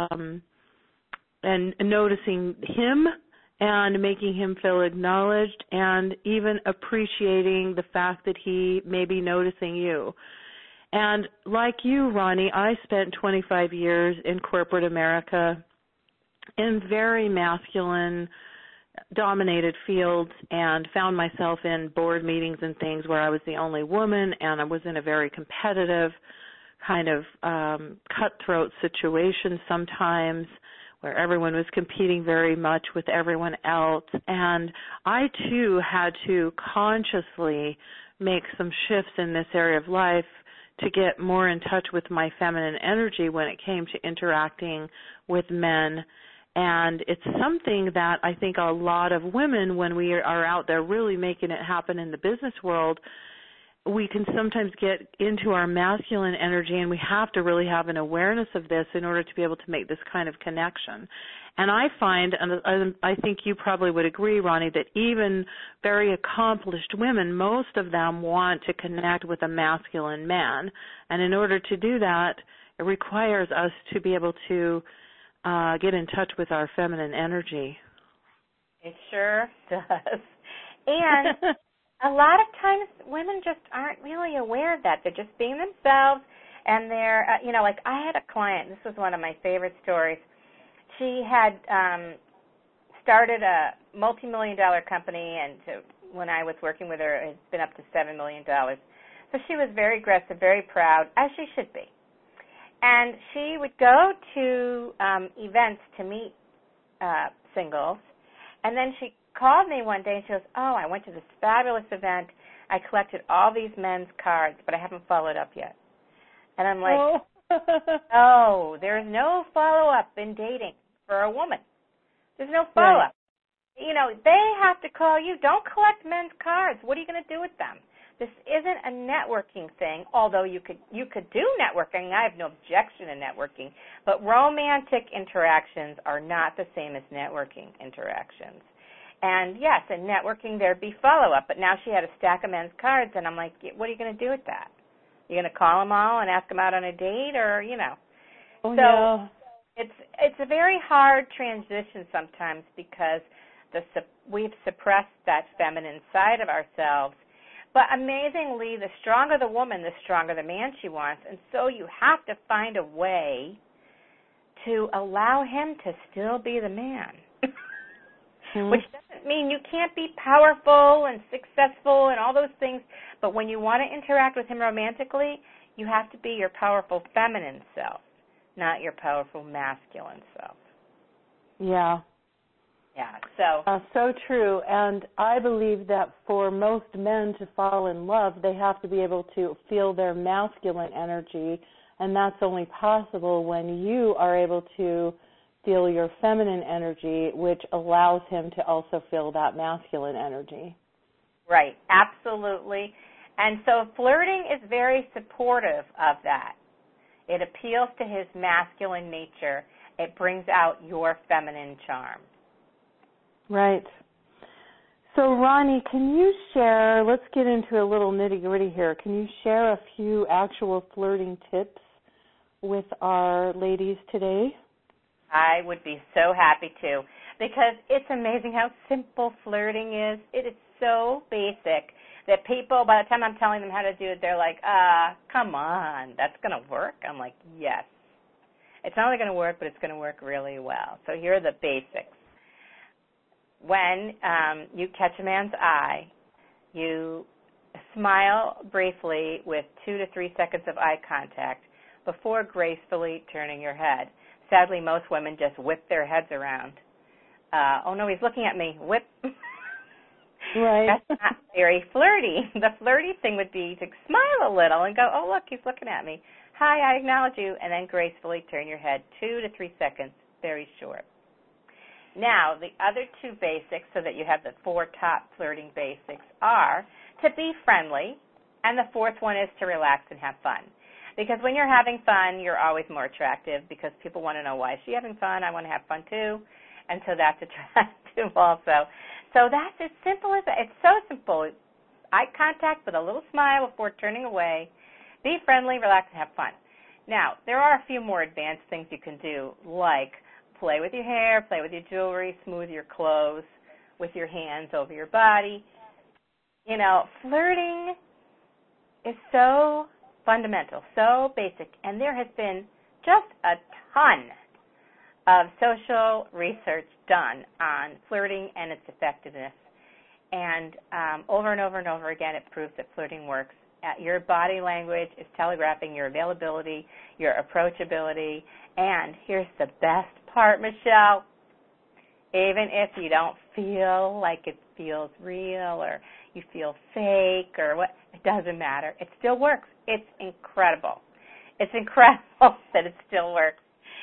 Speaker 1: and noticing him and making him feel acknowledged, and even appreciating the fact that he may be noticing you. And like you, Ronnie, I spent 25 years in corporate America in very masculine dominated fields, and found myself in board meetings and things where I was the only woman, and I was in a very competitive kind of cutthroat situation sometimes, where everyone was competing very much with everyone else. And I, too, had to consciously make some shifts in this area of life to get more in touch with my feminine energy when it came to interacting with men. And it's something that I think a lot of women, when we are out there really making it happen in the business world, we can sometimes get into our masculine energy, and we have to really have an awareness of this in order to be able to make this kind of connection. And I find, and I think you probably would agree, Ronnie, that even very accomplished women, most of them want to connect with a masculine man. And in order to do that, it requires us to be able to get in touch with our feminine energy.
Speaker 2: It sure does. And a lot of times women just aren't really aware of that. They're just being themselves, and they're, like I had a client, this was one of my favorite stories. She had started a multi-million-dollar company, and when I was working with her, it's been up to $7 million. So she was very aggressive, very proud, as she should be. And she would go to events to meet singles, and then she called me one day and she goes, "Oh, I went to this fabulous event. I collected all these men's cards, but I haven't followed up yet." And I'm like, "Oh, there is no follow-up in dating for a woman. There's no follow-up. Right. They have to call you. Don't collect men's cards. What are you going to do with them? This isn't a networking thing, although you could do networking. I have no objection to networking, but romantic interactions are not the same as networking interactions. And yes, in networking there'd be follow-up, but now she had a stack of men's cards, and I'm like, what are you going to do with that? You're going to call them all and ask them out on a date, or,
Speaker 1: Oh,
Speaker 2: so
Speaker 1: yeah.
Speaker 2: It's a very hard transition sometimes because we've suppressed that feminine side of ourselves. But amazingly, the stronger the woman, the stronger the man she wants, and so you have to find a way to allow him to still be the man. Which doesn't mean you can't be powerful and successful and all those things, but when you want to interact with him romantically, you have to be your powerful feminine self, not your powerful masculine self.
Speaker 1: Yeah.
Speaker 2: Yeah,
Speaker 1: so true. And I believe that for most men to fall in love, they have to be able to feel their masculine energy, and that's only possible when you are able to feel your feminine energy, which allows him to also feel that masculine energy.
Speaker 2: Right, absolutely. And so flirting is very supportive of that. It appeals to his masculine nature. It brings out your feminine charm.
Speaker 1: Right. So, Ronnie, can you share, let's get into a little nitty-gritty here. Can you share a few actual flirting tips with our ladies today?
Speaker 2: I would be so happy to, because it's amazing how simple flirting is. It is so basic that people, by the time I'm telling them how to do it, they're like, come on, that's going to work? I'm like, yes. It's not only going to work, but it's going to work really well. So here are the basics. When you catch a man's eye, you smile briefly with 2 to 3 seconds of eye contact before gracefully turning your head. Sadly, most women just whip their heads around. Oh, no, he's looking at me. Whip.
Speaker 1: Right.
Speaker 2: That's not very flirty. The flirty thing would be to smile a little and go, oh, look, he's looking at me. Hi, I acknowledge you, and then gracefully turn your head 2 to 3 seconds, very short. Now, the other 2 basics, so that you have the 4 top flirting basics, are to be friendly, and the 4th one is to relax and have fun. Because when you're having fun, you're always more attractive, because people want to know, why is she having fun? I want to have fun too. And so that's attractive also. So that's as simple as that. It's so simple. Eye contact with a little smile before turning away. Be friendly, relax, and have fun. Now, there are a few more advanced things you can do, like play with your hair, play with your jewelry, smooth your clothes with your hands over your body. You know, flirting is so fundamental, so basic, and there has been just a ton of social research done on flirting and its effectiveness. And over and over and over again, it proves that flirting works. Your body language is telegraphing your availability, your approachability, and here's the best part, Michelle. Even if you don't feel like it feels real or you feel fake or what, it doesn't matter. It still works. It's incredible. It's incredible that it still works.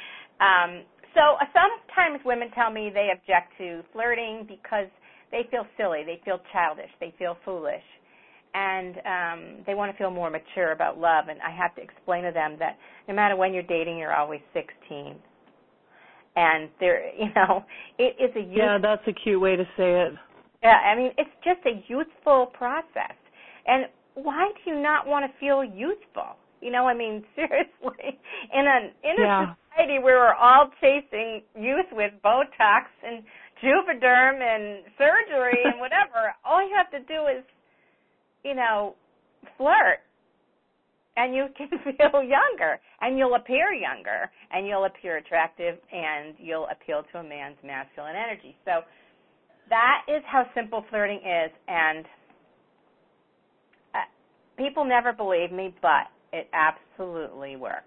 Speaker 2: So sometimes women tell me they object to flirting because they feel silly, they feel childish, they feel foolish, and they want to feel more mature about love. And I have to explain to them that no matter when you're dating, you're always 16. And there, you know, it is a youthful.
Speaker 1: Yeah, that's a cute way to say it.
Speaker 2: Yeah, I mean, it's just a youthful process. And why do you not want to feel youthful? You know, I mean, seriously, in a society where we're all chasing youth with Botox and Juvederm and surgery and whatever, all you have to do is, you know, flirt, and you can feel younger, and you'll appear younger, and you'll appear attractive, and you'll appeal to a man's masculine energy. So that is how simple flirting is, and people never believe me, but it absolutely works.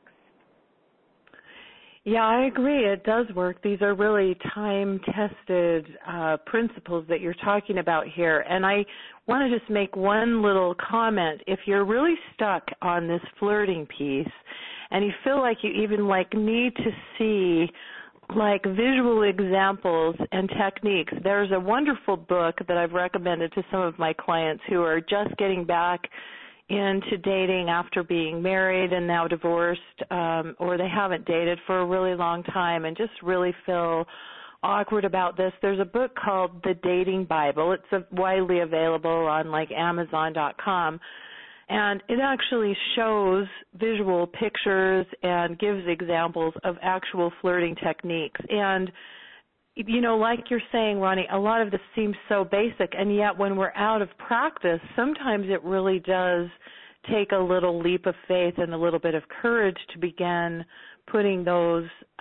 Speaker 1: Yeah, I agree. It does work. These are really time-tested principles that you're talking about here. And I want to just make one little comment. If you're really stuck on this flirting piece and you feel like you even need to see visual examples and techniques, there's a wonderful book that I've recommended to some of my clients who are just getting back into dating after being married and now divorced, or they haven't dated for a really long time and just really feel awkward about this. There's a book called The Dating Bible. It's widely available on Amazon.com, and it actually shows visual pictures and gives examples of actual flirting techniques. And you know, like you're saying, Ronnie, a lot of this seems so basic, and yet when we're out of practice, sometimes it really does take a little leap of faith and a little bit of courage to begin putting those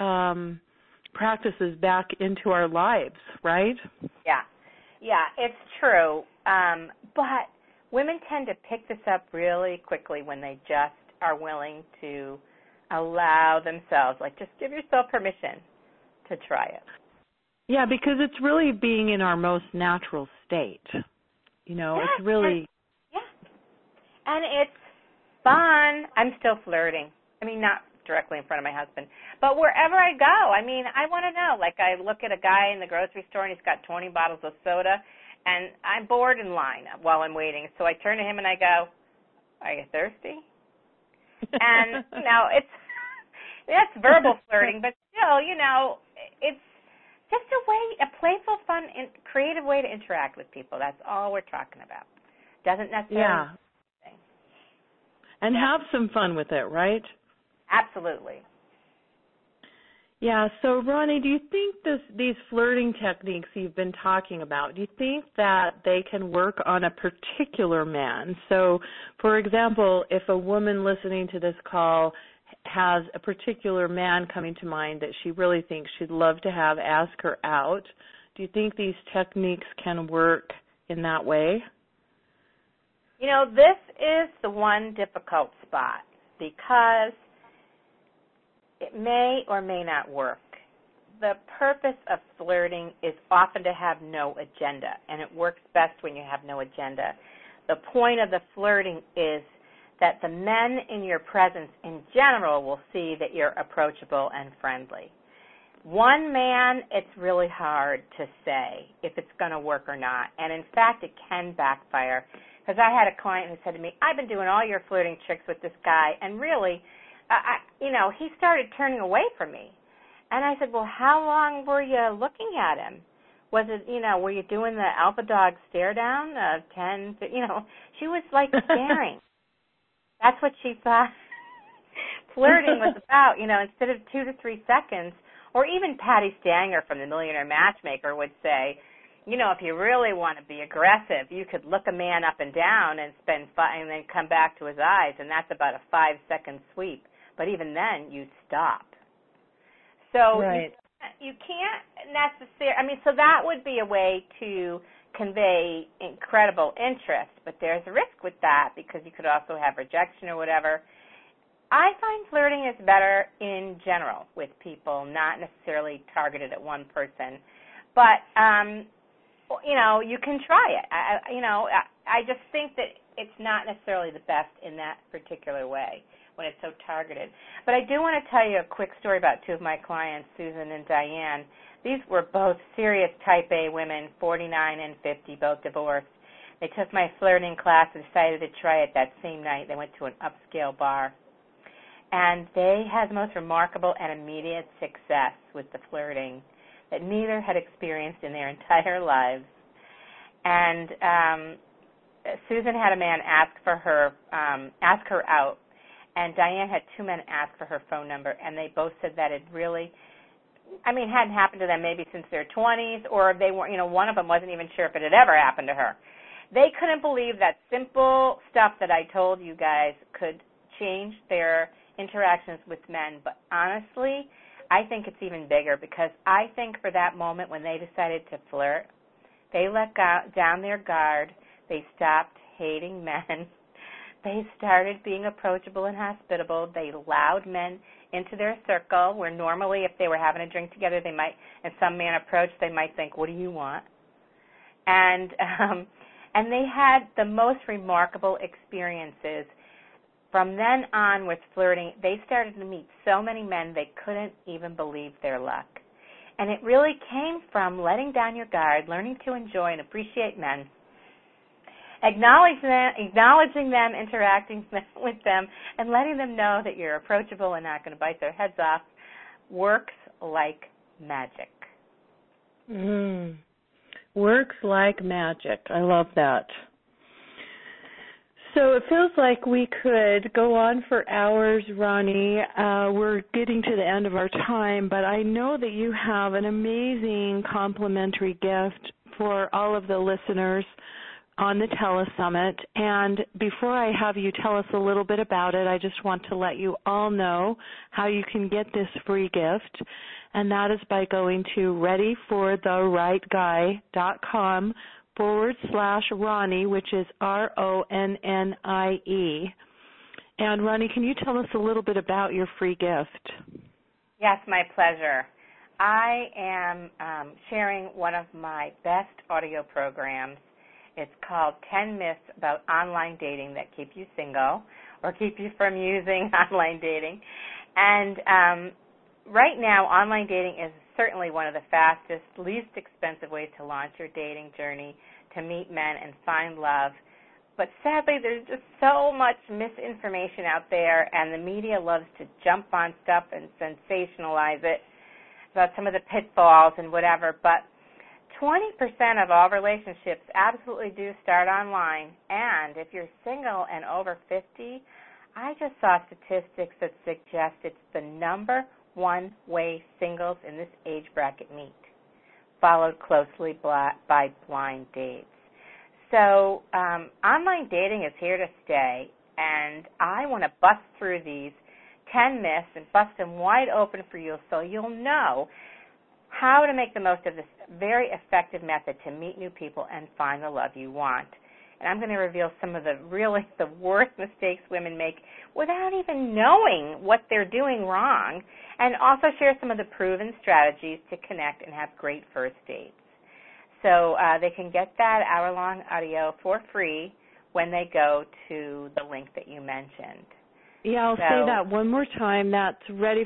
Speaker 1: practices back into our lives, right?
Speaker 2: Yeah, it's true. But women tend to pick this up really quickly when they just are willing to allow themselves, just give yourself permission to try it.
Speaker 1: Yeah, because it's really being in our most natural state. You know, it's really...
Speaker 2: And it's fun. I'm still flirting. I mean, not directly in front of my husband, but wherever I go. I mean, I want to know. I look at a guy in the grocery store, and he's got 20 bottles of soda, and I'm bored in line while I'm waiting. So I turn to him, and I go, are you thirsty? And, that's verbal flirting, but still, it's just a playful, fun, and creative way to interact with people. That's all we're talking about. Doesn't necessarily...
Speaker 1: Yeah. And have some fun with it, right?
Speaker 2: Absolutely.
Speaker 1: Yeah, so Ronnie, do you think these flirting techniques you've been talking about, do you think that they can work on a particular man? So, for example, if a woman listening to this call has a particular man coming to mind that she really thinks she'd love to have ask her out, do you think these techniques can work in that way?
Speaker 2: You know, this is the one difficult spot because it may or may not work. The purpose of flirting is often to have no agenda, and it works best when you have no agenda. The point of the flirting is that the men in your presence in general will see that you're approachable and friendly. One man, it's really hard to say if it's going to work or not, and in fact, it can backfire. Because I had a client who said to me, I've been doing all your flirting tricks with this guy, and really, he started turning away from me. And I said, well, how long were you looking at him? Was it, were you doing the alpha dog stare down of 10, she was like staring. That's what she thought flirting was about, instead of 2 to 3 seconds. Or even Patty Stanger from the Millionaire Matchmaker would say, if you really want to be aggressive, you could look a man up and down and and then come back to his eyes, and that's about a 5-second sweep. But even then, you stop. So
Speaker 1: right.
Speaker 2: you can't necessarily, so that would be a way to convey incredible interest, but there's a risk with that because you could also have rejection or whatever. I find flirting is better in general with people, not necessarily targeted at one person. But, you can try it. I just think that it's not necessarily the best in that particular way when it's so targeted. But I do want to tell you a quick story about two of my clients, Susan and Diane. These were both serious type A women, 49 and 50, both divorced. They took my flirting class and decided to try it that same night. They went to an upscale bar. And they had the most remarkable and immediate success with the flirting that neither had experienced in their entire lives. And Susan had a man ask her out, and Diane had 2 men ask for her phone number, and they both said that it really, hadn't happened to them maybe since their 20s, or they were, one of them wasn't even sure if it had ever happened to her. They couldn't believe that simple stuff that I told you guys could change their interactions with men. But honestly, I think it's even bigger because I think for that moment when they decided to flirt, they let down their guard. They stopped hating men. They started being approachable and hospitable. They allowed men into their circle where normally if they were having a drink together, they might, and some man approached, they might think, what do you want? And they had the most remarkable experiences. From then on with flirting, they started to meet so many men they couldn't even believe their luck. And it really came from letting down your guard, learning to enjoy and appreciate men, acknowledging them, interacting with them, and letting them know that you're approachable and not going to bite their heads off works like magic.
Speaker 1: Works like magic. I love that. So it feels like we could go on for hours, Ronnie. We're getting to the end of our time, but I know that you have an amazing complimentary gift for all of the listeners on the TeleSummit. And before I have you tell us a little bit about it, I just want to let you all know how you can get this free gift, and that is by going to readyfortherightguy.com/Ronnie, which is RONNIE. And Ronnie, can you tell us a little bit about your free gift?
Speaker 2: Yes, my pleasure. I am sharing one of my best audio programs. It's called 10 Myths About Online Dating That Keep You Single or keep you from using online dating. And right now, online dating is certainly one of the fastest, least expensive ways to launch your dating journey, to meet men and find love. But sadly, there's just so much misinformation out there, and the media loves to jump on stuff and sensationalize it about some of the pitfalls and whatever. But 20% of all relationships absolutely do start online. And if you're single and over 50, I just saw statistics that suggest it's the number one-way singles in this age bracket meet, followed closely by blind dates. So online dating is here to stay, and I want to bust through these 10 myths and bust them wide open for you so you'll know how to make the most of this very effective method to meet new people and find the love you want. And I'm going to reveal some of the worst mistakes women make without even knowing what they're doing wrong, and also share some of the proven strategies to connect and have great first dates. So they can get that hour-long audio for free when they go to the link that you mentioned.
Speaker 1: Yeah, I'll say that one more time. That's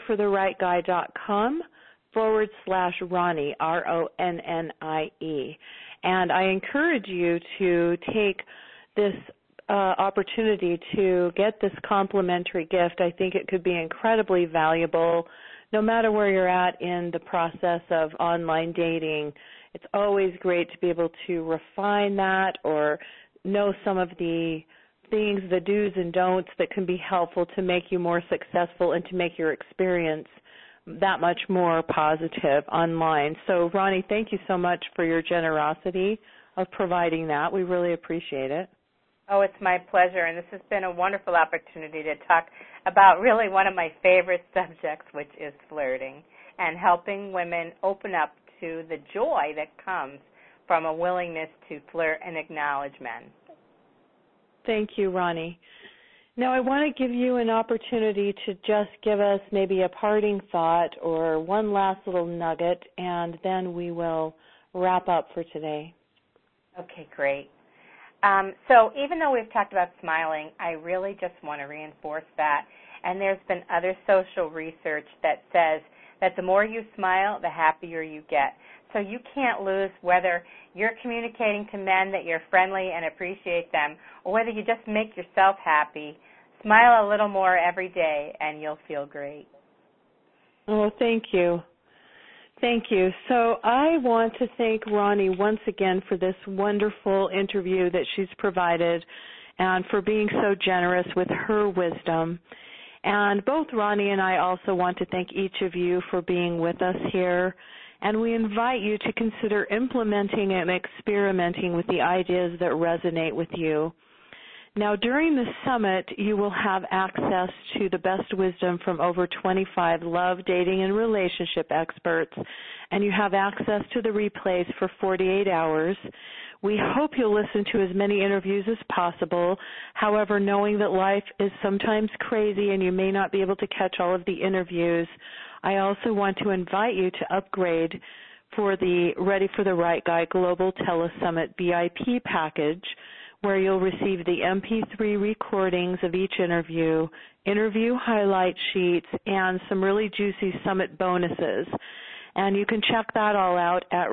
Speaker 1: readyfortherightguy.com/Ronnie, RONNIE. And I encourage you to take this opportunity to get this complimentary gift. I think it could be incredibly valuable no matter where you're at in the process of online dating. It's always great to be able to refine that or know some of the things, the do's and don'ts that can be helpful to make you more successful and to make your experience that much more positive online. So, Ronnie, thank you so much for your generosity of providing that. We really appreciate it.
Speaker 2: Oh, it's my pleasure, and this has been a wonderful opportunity to talk about really one of my favorite subjects, which is flirting, and helping women open up to the joy that comes from a willingness to flirt and acknowledge men.
Speaker 1: Thank you, Ronnie. Now, I want to give you an opportunity to just give us maybe a parting thought or one last little nugget, and then we will wrap up for today.
Speaker 2: Okay, great. So even though we've talked about smiling, I really just want to reinforce that. And there's been other social research that says that the more you smile, the happier you get. So you can't lose whether you're communicating to men that you're friendly and appreciate them, or whether you just make yourself happy. Smile a little more every day, and you'll feel great.
Speaker 1: Oh, thank you. Thank you. So I want to thank Ronnie once again for this wonderful interview that she's provided and for being so generous with her wisdom. And both Ronnie and I also want to thank each of you for being with us here. And we invite you to consider implementing and experimenting with the ideas that resonate with you. Now, during the summit, you will have access to the best wisdom from over 25 love, dating, and relationship experts, and you have access to the replays for 48 hours. We hope you'll listen to as many interviews as possible. However, knowing that life is sometimes crazy and you may not be able to catch all of the interviews, I also want to invite you to upgrade for the Ready for the Right Guy Global Telesummit VIP package, where you'll receive the MP3 recordings of each interview, interview highlight sheets, and some really juicy summit bonuses. And you can check that all out at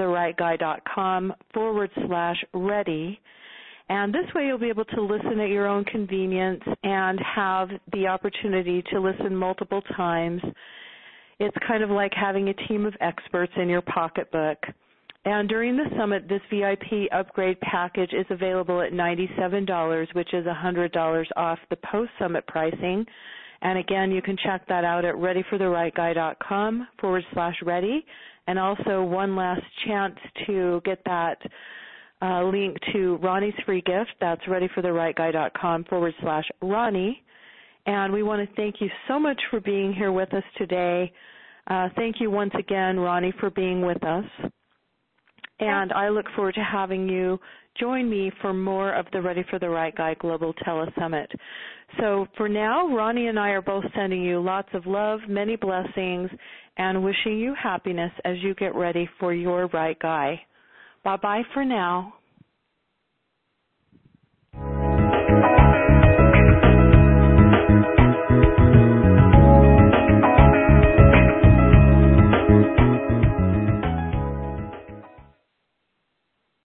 Speaker 1: readyfortherightguy.com/ready. And this way you'll be able to listen at your own convenience and have the opportunity to listen multiple times. It's kind of like having a team of experts in your pocketbook. And during the summit, this VIP upgrade package is available at $97, which is $100 off the post-summit pricing. And again, you can check that out at readyfortherightguy.com/ready. And also one last chance to get that link to Ronnie's free gift. That's readyfortherightguy.com/Ronnie. And we want to thank you so much for being here with us today. Thank you once again, Ronnie, for being with us. And I look forward to having you join me for more of the Ready for the Right Guy Global Telesummit. So for now, Ronnie and I are both sending you lots of love, many blessings, and wishing you happiness as you get ready for your right guy. Bye-bye for now.